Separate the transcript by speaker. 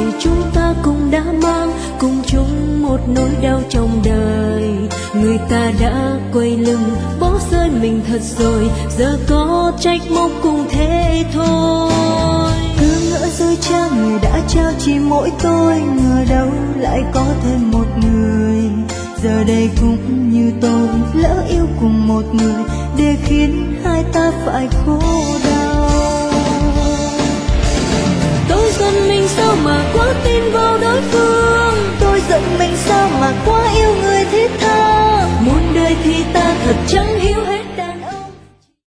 Speaker 1: thì chúng ta cũng đã mang cùng chung một nỗi đau trong đời. Người ta đã quay lưng bỏ rơi mình thật rồi, giờ có trách móc cũng thế thôi.
Speaker 2: Cứ ngỡ rồi cha người đã trao chỉ mỗi tôi, ngờ đâu lại có thêm một người. Giờ đây cũng như tôi lỡ yêu cùng một người, để khiến hai ta phải khổ đau.
Speaker 1: Tôi giận mình sao mà quá tin vào đối phương,
Speaker 2: tôi giận mình sao mà quá yêu người thiết tha.
Speaker 1: muôn đời thì ta thật chẳng hiểu